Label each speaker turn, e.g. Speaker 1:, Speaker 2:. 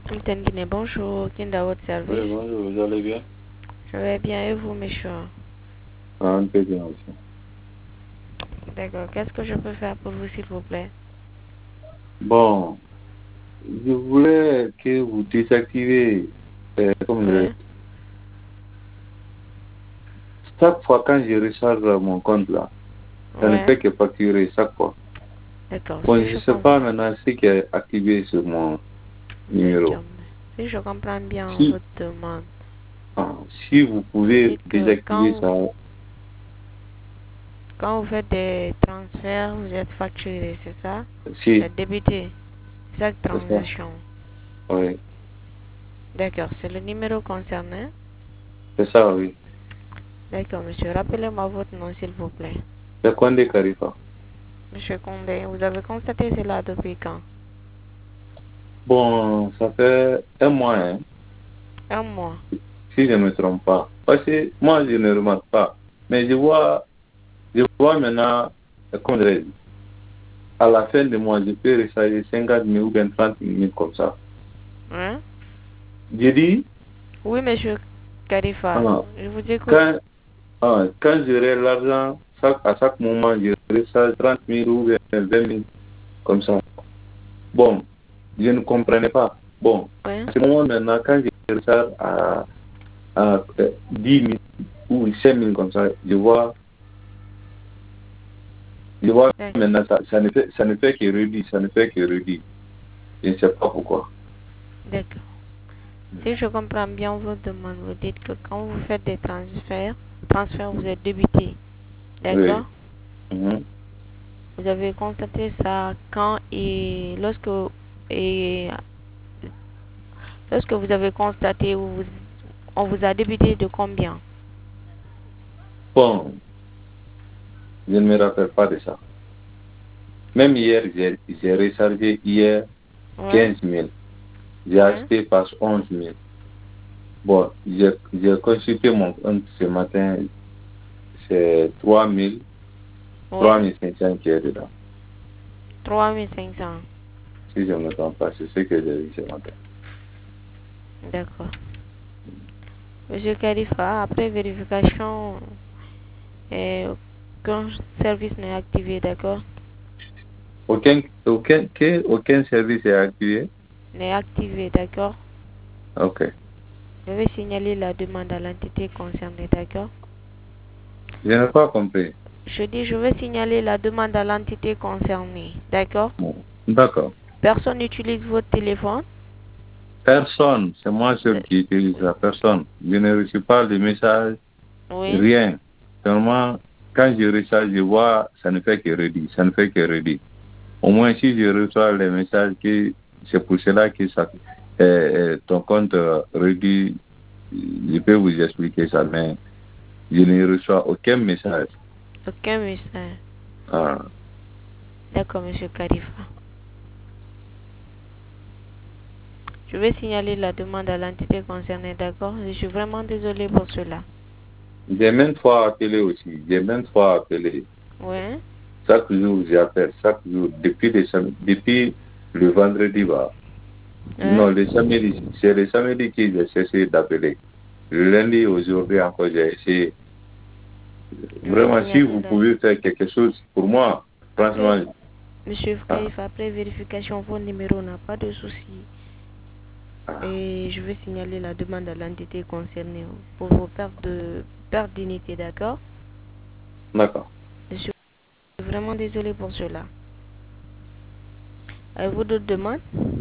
Speaker 1: Capitaine Guinée, bonjour. Kinda votre service.
Speaker 2: Oui, bonjour, vous allez bien?
Speaker 1: Je vais bien et vous, monsieur?
Speaker 2: Un peu bien aussi.
Speaker 1: D'accord. Qu'est-ce que je peux faire pour vous, s'il vous plaît?
Speaker 2: Bon, je voulais que vous désactivez,
Speaker 1: Oui.
Speaker 2: chaque fois quand je recharge mon compte là, ça ne
Speaker 1: Ouais.
Speaker 2: fait que facturer chaque fois.
Speaker 1: D'accord.
Speaker 2: Bon,
Speaker 1: Si
Speaker 2: je
Speaker 1: je
Speaker 2: ne sais
Speaker 1: comprends.
Speaker 2: pas maintenant ce qui est activé sur mon numéro.
Speaker 1: D'accord. Si je comprends bien
Speaker 2: Si,
Speaker 1: votre demande,
Speaker 2: si vous
Speaker 1: vous
Speaker 2: pouvez
Speaker 1: dites que
Speaker 2: désactiver ça,
Speaker 1: quand vous faites des transferts, vous êtes facturé, c'est ça? Vous
Speaker 2: si,
Speaker 1: êtes débité chaque
Speaker 2: c'est ça.
Speaker 1: transaction.
Speaker 2: Oui,
Speaker 1: D'accord. C'est le numéro concerné?
Speaker 2: c'est ça, oui.
Speaker 1: D'accord, monsieur. Rappelez-moi votre nom, s'il vous plaît.
Speaker 2: C'est Condé Carifa.
Speaker 1: Monsieur Condé, vous avez constaté cela depuis quand?
Speaker 2: Bon, ça fait un mois, hein,
Speaker 1: Un mois.
Speaker 2: si je ne me trompe pas. Parce que moi, je ne remarque pas. Mais je vois maintenant, comment dirais-je, à la fin du mois, je peux recharger 50 000 ou bien 30 000 comme ça.
Speaker 1: Hein?
Speaker 2: J'ai dit,
Speaker 1: Oui, monsieur Karifa,
Speaker 2: ah,
Speaker 1: je vous écoute.
Speaker 2: quand, quand j'aurai l'argent, à chaque moment, je recharge 30 000 ou bien 20 000 comme ça. Bon, je ne comprenais pas. Bon,
Speaker 1: Oui.
Speaker 2: à ce moment maintenant, quand je recharge à 10 000 ou 5 000 comme ça, je vois maintenant, ça ne fait que redire, ça ne fait que redire. Je ne sais pas pourquoi.
Speaker 1: D'accord. Si je comprends bien votre demande, vous dites que quand vous faites des transferts vous êtes débité.
Speaker 2: Oui.
Speaker 1: D'accord?
Speaker 2: Mhm.
Speaker 1: Vous avez constaté ça quand et lorsque vous avez constaté on vous a débité de combien?
Speaker 2: Bon, je ne me rappelle pas de ça. Même hier, j'ai rechargé hier
Speaker 1: Ouais,
Speaker 2: 15 000. J'ai
Speaker 1: ouais,
Speaker 2: acheté par 11 000. Bon, j'ai consulté mon compte ce matin, c'est 3 000,
Speaker 1: ouais.
Speaker 2: 3 500 qui est dedans.
Speaker 1: 3500.
Speaker 2: Si je ne me trompe pas, c'est ce que j'ai vu ce matin.
Speaker 1: D'accord. Monsieur Karifa, après vérification, aucun service n'est activé, d'accord?
Speaker 2: Aucun service est activé?
Speaker 1: N'est activé, d'accord?
Speaker 2: Ok.
Speaker 1: Je vais signaler la demande à l'entité concernée, d'accord?
Speaker 2: Je n'ai pas compris.
Speaker 1: Je dis, je vais signaler la demande à l'entité concernée, d'accord?
Speaker 2: Bon, d'accord.
Speaker 1: Personne n'utilise votre téléphone?
Speaker 2: Personne, c'est moi seul qui utilise la personne. Je ne reçois pas de messages,
Speaker 1: Oui,
Speaker 2: rien. Seulement, quand je recharge, je vois, ça ne fait que redire, ça ne fait que redire. Au moins, si je reçois les messages, c'est pour cela que ton compte redit, je peux vous expliquer ça, mais je ne reçois aucun message.
Speaker 1: aucun message.
Speaker 2: Ah,
Speaker 1: D'accord, monsieur Karifa. Je vais signaler la demande à l'entité concernée, d'accord? Je suis vraiment désolée pour cela.
Speaker 2: j'ai maintes fois appelé aussi, j'ai maintes fois appelé.
Speaker 1: Oui,
Speaker 2: Chaque jour, j'appelle, chaque jour, depuis le vendredi, non,
Speaker 1: hein?
Speaker 2: c'est le samedi que j'ai cessé d'appeler. Le lundi, aujourd'hui encore, j'ai essayé.
Speaker 1: Je vais
Speaker 2: Vraiment, si
Speaker 1: signaler
Speaker 2: vous
Speaker 1: la...
Speaker 2: pouvez faire quelque chose pour moi,
Speaker 1: Après,
Speaker 2: franchement,
Speaker 1: monsieur
Speaker 2: ah,
Speaker 1: Karifa, après vérification, vos numéros n'a pas de souci.
Speaker 2: ah,
Speaker 1: Et je vais signaler la demande à l'entité concernée pour vos pertes d'unité, d'accord?
Speaker 2: d'accord.
Speaker 1: Je suis vraiment désolée pour cela. Avez-vous d'autres demandes?